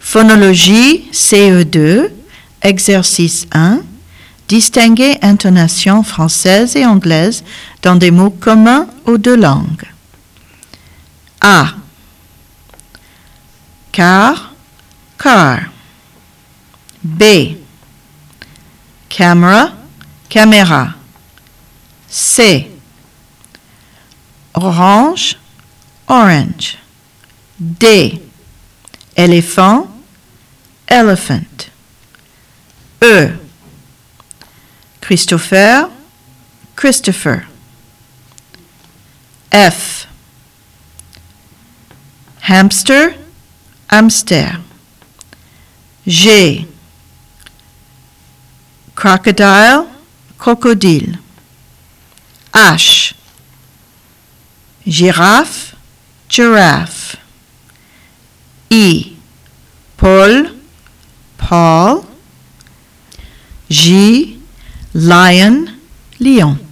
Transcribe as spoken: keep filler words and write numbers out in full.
Phonologie C E deux, exercice un. Distinguer intonation française et anglaise dans des mots communs aux deux langues. A. Car, car. B. Camera, caméra. C. Orange, orange. D. Éléphant, elephant. E. Christopher, Christopher. F. Hamster, hamster. G. Crocodile, crocodile. H. Girafe, giraffe. I. Paul, Paul. J. Lion, lion.